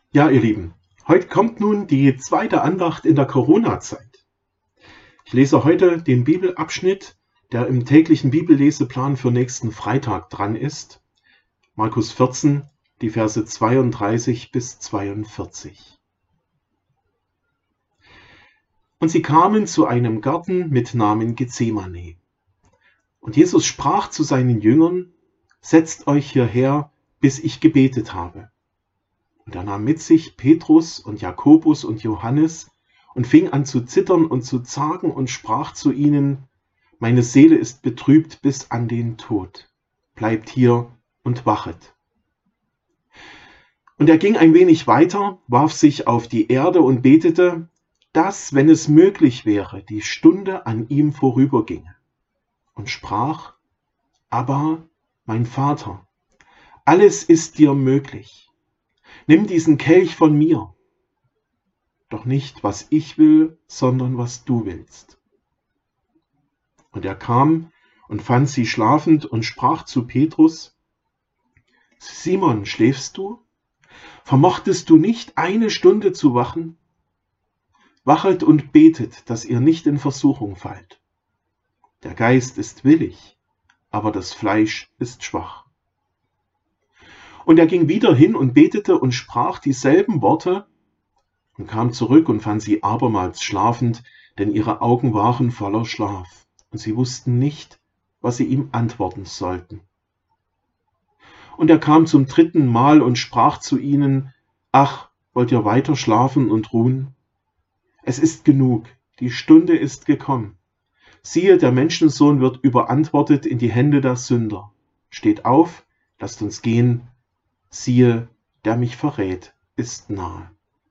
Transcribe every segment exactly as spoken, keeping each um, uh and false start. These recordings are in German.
Ja, ihr Lieben, heute kommt nun die zweite Andacht in der Corona-Zeit. Ich lese heute den Bibelabschnitt, der im täglichen Bibelleseplan für nächsten Freitag dran ist. Markus vierzehn, die Verse zweiunddreißig bis zweiundvierzig. Und sie kamen zu einem Garten mit Namen Gethsemane. Und Jesus sprach zu seinen Jüngern: Setzt euch hierher, bis ich gebetet habe. Und er nahm mit sich Petrus und Jakobus und Johannes und fing an zu zittern und zu zagen und sprach zu ihnen: Meine Seele ist betrübt bis an den Tod. Bleibt hier und wachet. Und er ging ein wenig weiter, warf sich auf die Erde und betete, dass, wenn es möglich wäre, die Stunde an ihm vorüberginge. Und sprach: Aber, mein Vater, alles ist dir möglich. Nimm diesen Kelch von mir. Doch nicht, was ich will, sondern was du willst. Und er kam und fand sie schlafend und sprach zu Petrus: Simon, schläfst du? Vermochtest du nicht, eine Stunde zu wachen? Wachet und betet, dass ihr nicht in Versuchung fallt. Der Geist ist willig, aber das Fleisch ist schwach. Und er ging wieder hin und betete und sprach dieselben Worte und kam zurück und fand sie abermals schlafend, denn ihre Augen waren voller Schlaf, und sie wussten nicht, was sie ihm antworten sollten. Und er kam zum dritten Mal und sprach zu ihnen: Ach, wollt ihr weiter schlafen und ruhen? Es ist genug, die Stunde ist gekommen. Siehe, der Menschensohn wird überantwortet in die Hände der Sünder. Steht auf, lasst uns gehen. Siehe, der mich verrät, ist nahe.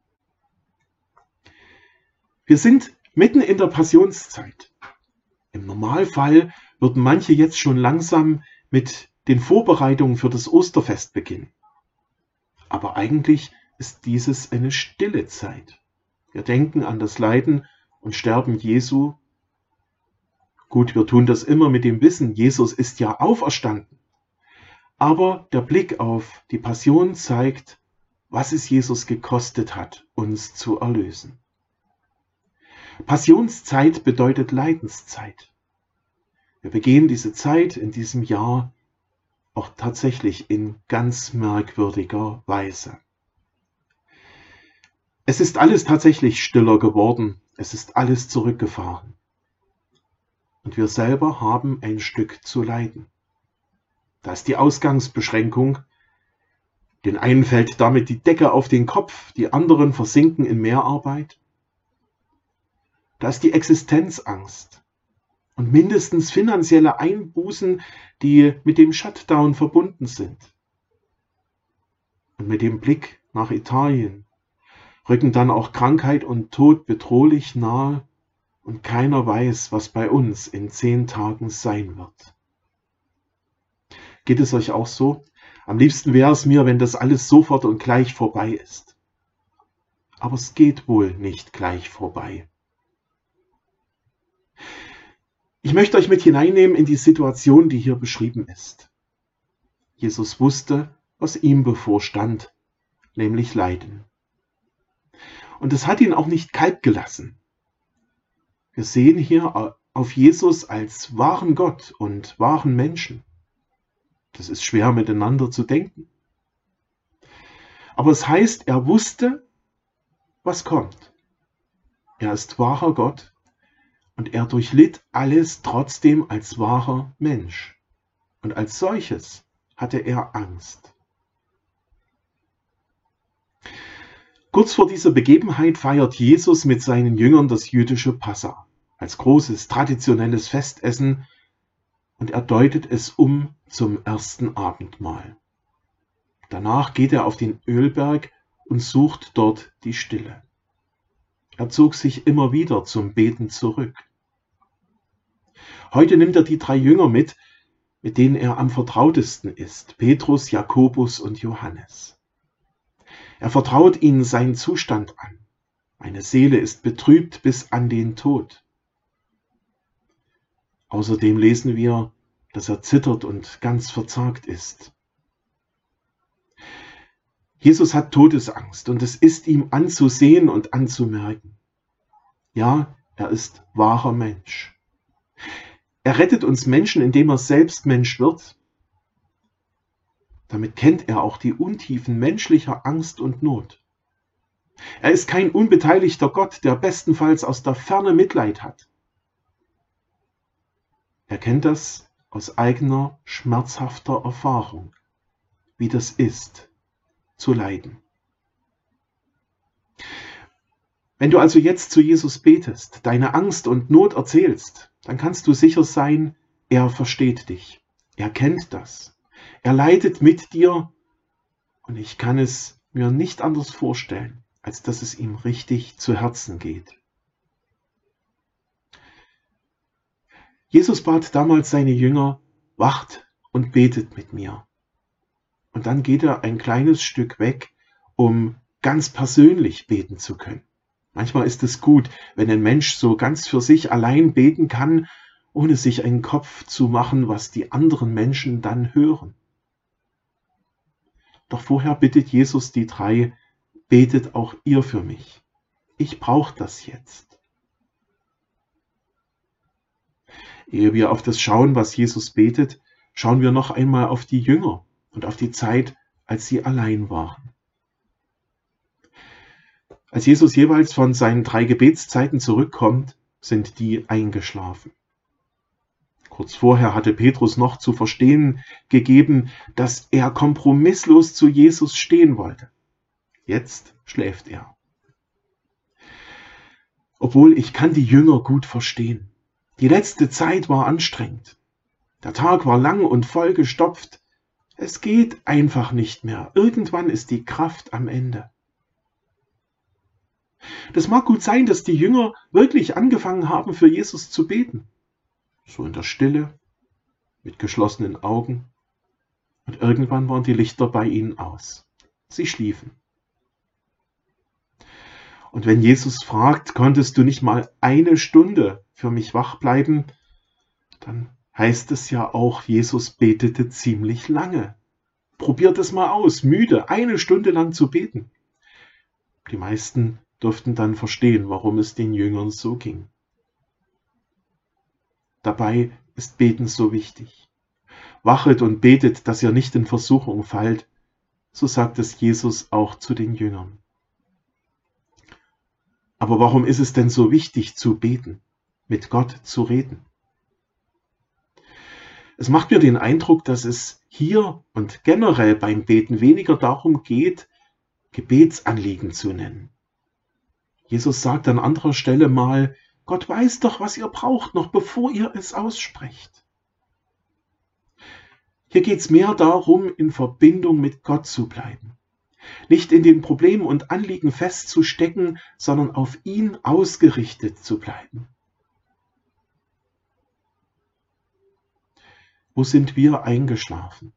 Wir sind mitten in der Passionszeit. Im Normalfall würden manche jetzt schon langsam mit den Vorbereitungen für das Osterfest beginnen. Aber eigentlich ist dieses eine stille Zeit. Wir denken an das Leiden und Sterben Jesu. Gut, wir tun das immer mit dem Wissen, Jesus ist ja auferstanden. Aber der Blick auf die Passion zeigt, was es Jesus gekostet hat, uns zu erlösen. Passionszeit bedeutet Leidenszeit. Wir begehen diese Zeit in diesem Jahr auch tatsächlich in ganz merkwürdiger Weise. Es ist alles tatsächlich stiller geworden, es ist alles zurückgefahren. Und wir selber haben ein Stück zu leiden. Da ist die Ausgangsbeschränkung. Den einen fällt damit die Decke auf den Kopf, die anderen versinken in Mehrarbeit. Da ist die Existenzangst und mindestens finanzielle Einbußen, die mit dem Shutdown verbunden sind. Und mit dem Blick nach Italien rücken dann auch Krankheit und Tod bedrohlich nahe und keiner weiß, was bei uns in zehn Tagen sein wird. Geht es euch auch so? Am liebsten wäre es mir, wenn das alles sofort und gleich vorbei ist. Aber es geht wohl nicht gleich vorbei. Ich möchte euch mit hineinnehmen in die Situation, die hier beschrieben ist. Jesus wusste, was ihm bevorstand, nämlich Leiden. Und es hat ihn auch nicht kalt gelassen. Wir sehen hier auf Jesus als wahren Gott und wahren Menschen. Das ist schwer miteinander zu denken. Aber es heißt, er wusste, was kommt. Er ist wahrer Gott und er durchlitt alles trotzdem als wahrer Mensch. Und als solches hatte er Angst. Kurz vor dieser Begebenheit feiert Jesus mit seinen Jüngern das jüdische Passa als großes traditionelles Festessen und er deutet es um zum ersten Abendmahl. Danach geht er auf den Ölberg und sucht dort die Stille. Er zog sich immer wieder zum Beten zurück. Heute nimmt er die drei Jünger mit, mit denen er am vertrautesten ist, Petrus, Jakobus und Johannes. Er vertraut ihnen seinen Zustand an. Meine Seele ist betrübt bis an den Tod. Außerdem lesen wir, dass er zittert und ganz verzagt ist. Jesus hat Todesangst und es ist ihm anzusehen und anzumerken. Ja, er ist wahrer Mensch. Er rettet uns Menschen, indem er selbst Mensch wird. Damit kennt er auch die Untiefen menschlicher Angst und Not. Er ist kein unbeteiligter Gott, der bestenfalls aus der Ferne Mitleid hat. Er kennt das aus eigener, schmerzhafter Erfahrung, wie das ist, zu leiden. Wenn du also jetzt zu Jesus betest, deine Angst und Not erzählst, dann kannst du sicher sein, er versteht dich. Er kennt das. Er leidet mit dir und ich kann es mir nicht anders vorstellen, als dass es ihm richtig zu Herzen geht. Jesus bat damals seine Jünger, wacht und betet mit mir. Und dann geht er ein kleines Stück weg, um ganz persönlich beten zu können. Manchmal ist es gut, wenn ein Mensch so ganz für sich allein beten kann, ohne sich einen Kopf zu machen, was die anderen Menschen dann hören. Doch vorher bittet Jesus die drei, betet auch ihr für mich. Ich brauche das jetzt. Ehe wir auf das schauen, was Jesus betet, schauen wir noch einmal auf die Jünger und auf die Zeit, als sie allein waren. Als Jesus jeweils von seinen drei Gebetszeiten zurückkommt, sind die eingeschlafen. Kurz vorher hatte Petrus noch zu verstehen gegeben, dass er kompromisslos zu Jesus stehen wollte. Jetzt schläft er. Obwohl ich kann die Jünger gut verstehen. Die letzte Zeit war anstrengend. Der Tag war lang und vollgestopft. Es geht einfach nicht mehr. Irgendwann ist die Kraft am Ende. Das mag gut sein, dass die Jünger wirklich angefangen haben, für Jesus zu beten. So in der Stille, mit geschlossenen Augen. Und irgendwann waren die Lichter bei ihnen aus. Sie schliefen. Und wenn Jesus fragt, konntest du nicht mal eine Stunde für mich wach bleiben, dann heißt es ja auch, Jesus betete ziemlich lange. Probiert es mal aus, müde, eine Stunde lang zu beten. Die meisten durften dann verstehen, warum es den Jüngern so ging. Dabei ist Beten so wichtig. Wachet und betet, dass ihr nicht in Versuchung fallt, so sagt es Jesus auch zu den Jüngern. Aber warum ist es denn so wichtig zu beten, mit Gott zu reden? Es macht mir den Eindruck, dass es hier und generell beim Beten weniger darum geht, Gebetsanliegen zu nennen. Jesus sagt an anderer Stelle mal, Gott weiß doch, was ihr braucht, noch bevor ihr es aussprecht. Hier geht es mehr darum, in Verbindung mit Gott zu bleiben. Nicht in den Problemen und Anliegen festzustecken, sondern auf ihn ausgerichtet zu bleiben. Wo sind wir eingeschlafen?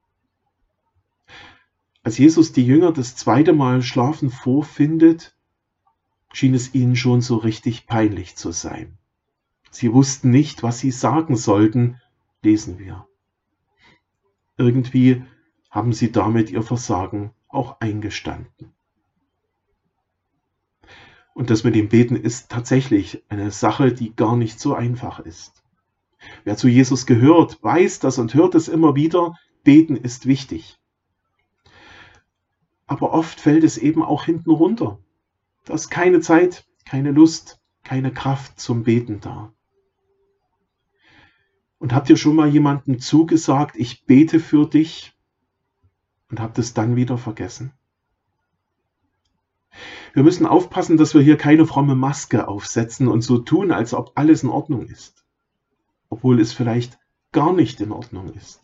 Als Jesus die Jünger das zweite Mal schlafen vorfindet, schien es ihnen schon so richtig peinlich zu sein. Sie wussten nicht, was sie sagen sollten, lesen wir. Irgendwie haben sie damit ihr Versagen auch eingestanden. Und das mit dem Beten ist tatsächlich eine Sache, die gar nicht so einfach ist. Wer zu Jesus gehört, weiß das und hört es immer wieder, Beten ist wichtig. Aber oft fällt es eben auch hinten runter. Da ist keine Zeit, keine Lust, keine Kraft zum Beten da. Und habt ihr schon mal jemandem zugesagt, ich bete für dich und habt es dann wieder vergessen? Wir müssen aufpassen, dass wir hier keine fromme Maske aufsetzen und so tun, als ob alles in Ordnung ist, obwohl es vielleicht gar nicht in Ordnung ist.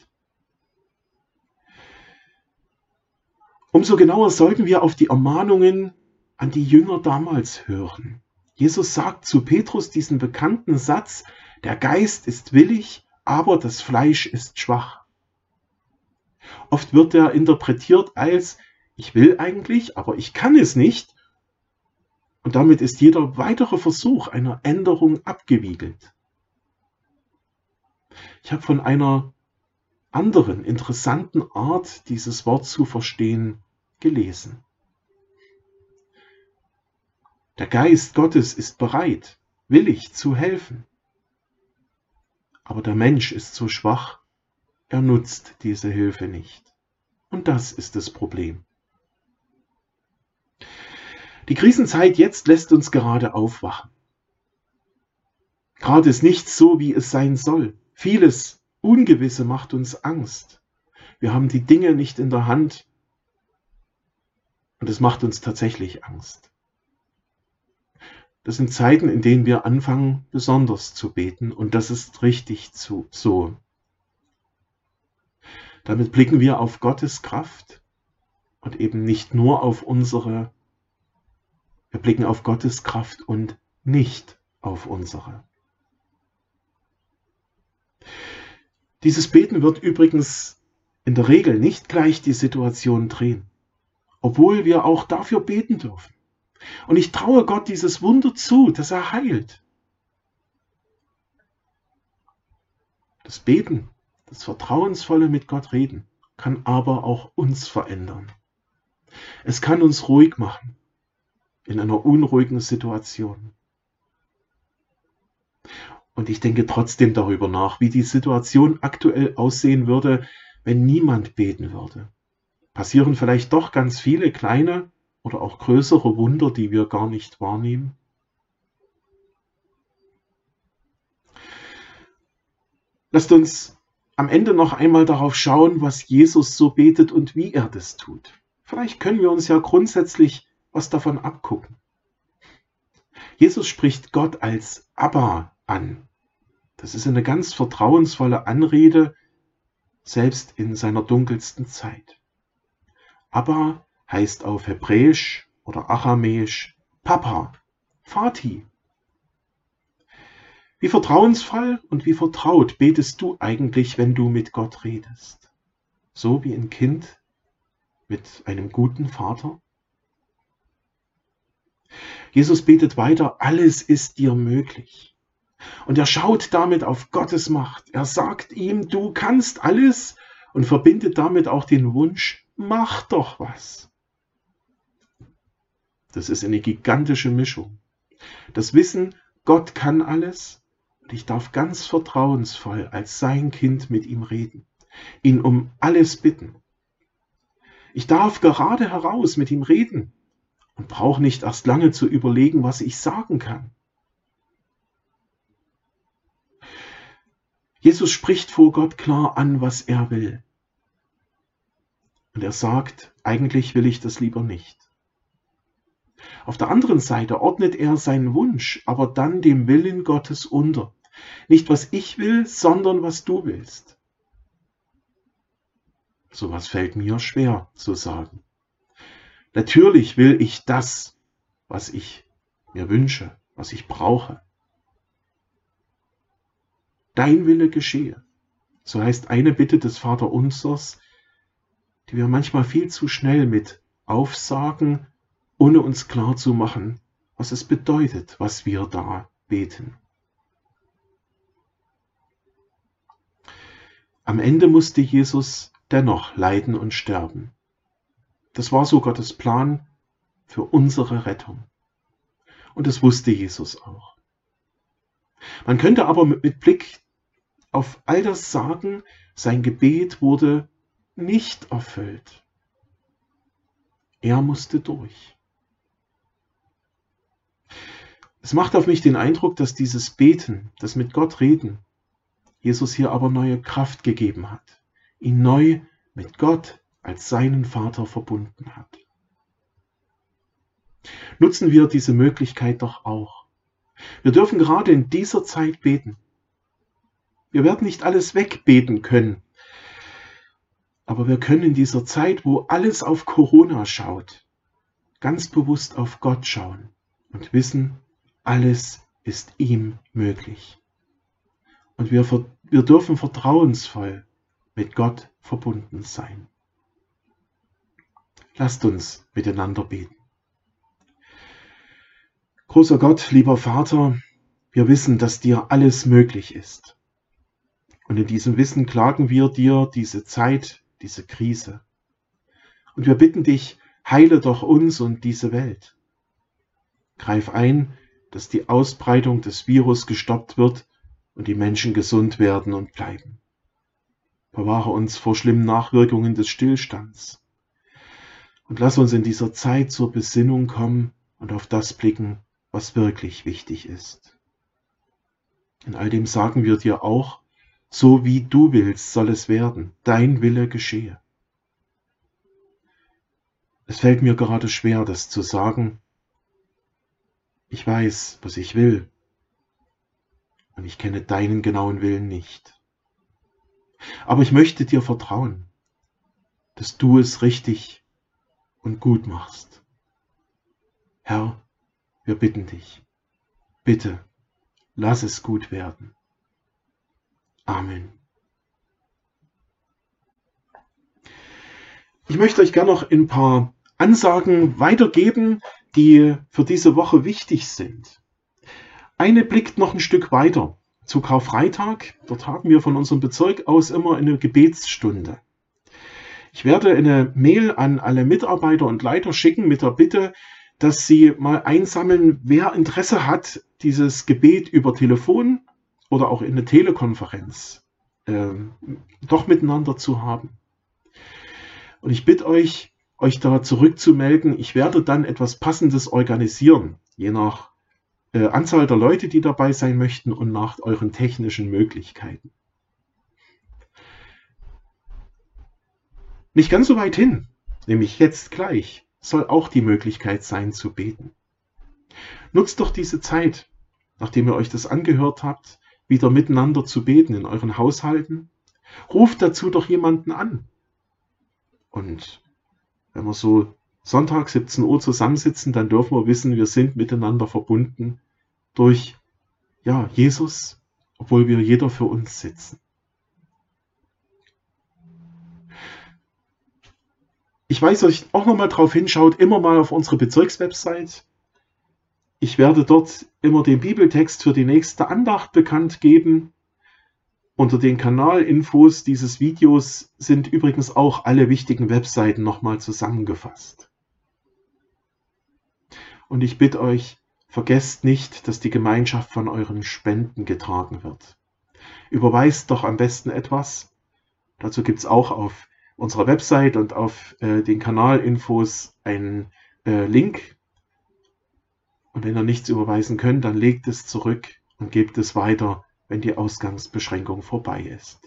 Umso genauer sollten wir auf die Ermahnungen an die Jünger damals hören. Jesus sagt zu Petrus diesen bekannten Satz, der Geist ist willig, aber das Fleisch ist schwach. Oft wird er interpretiert als, ich will eigentlich, aber ich kann es nicht. Und damit ist jeder weitere Versuch einer Änderung abgewiegelt. Ich habe von einer anderen, interessanten Art, dieses Wort zu verstehen, gelesen. Der Geist Gottes ist bereit, willig zu helfen. Aber der Mensch ist so schwach, er nutzt diese Hilfe nicht. Und das ist das Problem. Die Krisenzeit jetzt lässt uns gerade aufwachen. Gerade ist nichts so, wie es sein soll. Vieles Ungewisse macht uns Angst. Wir haben die Dinge nicht in der Hand und es macht uns tatsächlich Angst. Das sind Zeiten, in denen wir anfangen, besonders zu beten und das ist richtig so. Damit blicken wir auf Gottes Kraft und eben nicht nur auf unsere. Wir blicken auf Gottes Kraft und nicht auf unsere. Dieses Beten wird übrigens in der Regel nicht gleich die Situation drehen, obwohl wir auch dafür beten dürfen. Und ich traue Gott dieses Wunder zu, dass er heilt. Das Beten, das vertrauensvolle mit Gott reden, kann aber auch uns verändern. Es kann uns ruhig machen in einer unruhigen Situation. Und ich denke trotzdem darüber nach, wie die Situation aktuell aussehen würde, wenn niemand beten würde. Passieren vielleicht doch ganz viele kleine oder auch größere Wunder, die wir gar nicht wahrnehmen? Lasst uns am Ende noch einmal darauf schauen, was Jesus so betet und wie er das tut. Vielleicht können wir uns ja grundsätzlich was davon abgucken. Jesus spricht Gott als Abba an. Das ist eine ganz vertrauensvolle Anrede, selbst in seiner dunkelsten Zeit. Abba heißt auf Hebräisch oder Aramäisch Papa, Vati. Wie vertrauensvoll und wie vertraut betest du eigentlich, wenn du mit Gott redest? So wie ein Kind mit einem guten Vater? Jesus betet weiter, alles ist dir möglich. Und er schaut damit auf Gottes Macht. Er sagt ihm, du kannst alles und verbindet damit auch den Wunsch, mach doch was. Das ist eine gigantische Mischung. Das Wissen, Gott kann alles und ich darf ganz vertrauensvoll als sein Kind mit ihm reden, ihn um alles bitten. Ich darf gerade heraus mit ihm reden und brauche nicht erst lange zu überlegen, was ich sagen kann. Jesus spricht vor Gott klar an, was er will. Und er sagt, eigentlich will ich das lieber nicht. Auf der anderen Seite ordnet er seinen Wunsch, aber dann dem Willen Gottes unter. Nicht was ich will, sondern was du willst. Sowas fällt mir schwer zu sagen. Natürlich will ich das, was ich mir wünsche, was ich brauche. Dein Wille geschehe. So heißt eine Bitte des Vaterunsers, die wir manchmal viel zu schnell mit aufsagen, ohne uns klar zu machen, was es bedeutet, was wir da beten. Am Ende musste Jesus dennoch leiden und sterben. Das war so Gottes Plan für unsere Rettung. Und das wusste Jesus auch. Man könnte aber mit Blick auf all das sagen, sein Gebet wurde nicht erfüllt. Er musste durch. Es macht auf mich den Eindruck, dass dieses Beten, das mit Gott reden, Jesus hier aber neue Kraft gegeben hat, ihn neu mit Gott als seinen Vater verbunden hat. Nutzen wir diese Möglichkeit doch auch. Wir dürfen gerade in dieser Zeit beten. Wir werden nicht alles wegbeten können, aber wir können in dieser Zeit, wo alles auf Corona schaut, ganz bewusst auf Gott schauen und wissen, alles ist ihm möglich. Und wir, wir dürfen vertrauensvoll mit Gott verbunden sein. Lasst uns miteinander beten. Großer Gott, lieber Vater, wir wissen, dass dir alles möglich ist. Und in diesem Wissen klagen wir dir diese Zeit, diese Krise. Und wir bitten dich, heile doch uns und diese Welt. Greif ein, dass die Ausbreitung des Virus gestoppt wird und die Menschen gesund werden und bleiben. Bewahre uns vor schlimmen Nachwirkungen des Stillstands. Und lass uns in dieser Zeit zur Besinnung kommen und auf das blicken, was wirklich wichtig ist. In all dem sagen wir dir auch, so wie du willst, soll es werden, dein Wille geschehe. Es fällt mir gerade schwer, das zu sagen. Ich weiß, was ich will, und ich kenne deinen genauen Willen nicht. Aber ich möchte dir vertrauen, dass du es richtig und gut machst. Herr, wir bitten dich, bitte, lass es gut werden. Amen. Ich möchte euch gerne noch ein paar Ansagen weitergeben, die für diese Woche wichtig sind. Eine blickt noch ein Stück weiter zu Karfreitag. Dort haben wir von unserem Bezirk aus immer eine Gebetsstunde. Ich werde eine Mail an alle Mitarbeiter und Leiter schicken mit der Bitte, dass sie mal einsammeln, wer Interesse hat, dieses Gebet über Telefon oder auch in eine Telekonferenz äh, doch miteinander zu haben. Und ich bitte euch, euch da zurückzumelden. Ich werde dann etwas Passendes organisieren, je nach äh, Anzahl der Leute, die dabei sein möchten und nach euren technischen Möglichkeiten. Nicht ganz so weit hin, nämlich jetzt gleich, soll auch die Möglichkeit sein zu beten. Nutzt doch diese Zeit, nachdem ihr euch das angehört habt, wieder miteinander zu beten in euren Haushalten. Ruft dazu doch jemanden an. Und wenn wir so Sonntag siebzehn Uhr zusammensitzen, dann dürfen wir wissen, wir sind miteinander verbunden durch ja, Jesus, obwohl wir jeder für uns sitzen. Ich weise euch auch nochmal darauf hin, schaut immer mal auf unsere Bezirkswebsite. Ich werde dort immer den Bibeltext für die nächste Andacht bekannt geben. Unter den Kanalinfos dieses Videos sind übrigens auch alle wichtigen Webseiten nochmal zusammengefasst. Und ich bitte euch, vergesst nicht, dass die Gemeinschaft von euren Spenden getragen wird. Überweist doch am besten etwas. Dazu gibt es auch auf unserer Website und auf äh, den Kanalinfos einen äh, Link. Und wenn ihr nichts überweisen könnt, dann legt es zurück und gebt es weiter, wenn die Ausgangsbeschränkung vorbei ist.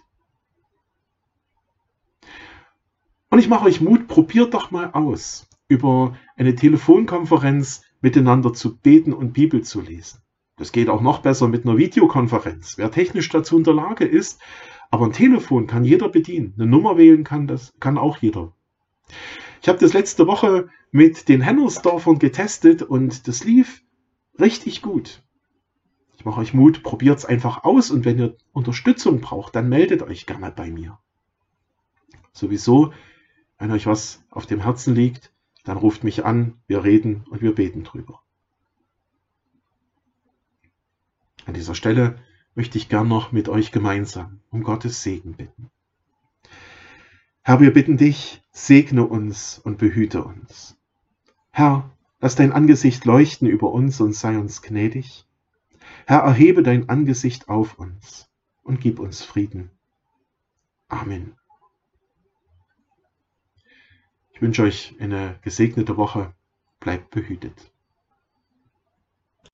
Und ich mache euch Mut, probiert doch mal aus, über eine Telefonkonferenz miteinander zu beten und Bibel zu lesen. Das geht auch noch besser mit einer Videokonferenz, wer technisch dazu in der Lage ist. Aber ein Telefon kann jeder bedienen. Eine Nummer wählen kann das kann auch jeder. Ich habe das letzte Woche mit den Hennersdorfern getestet und das lief richtig gut. Ich mache euch Mut, probiert es einfach aus und wenn ihr Unterstützung braucht, dann meldet euch gerne bei mir. Sowieso, wenn euch was auf dem Herzen liegt, dann ruft mich an, wir reden und wir beten drüber. An dieser Stelle möchte ich gern noch mit euch gemeinsam um Gottes Segen bitten. Herr, wir bitten dich, segne uns und behüte uns. Herr, lass dein Angesicht leuchten über uns und sei uns gnädig. Herr, erhebe dein Angesicht auf uns und gib uns Frieden. Amen. Ich wünsche euch eine gesegnete Woche. Bleibt behütet.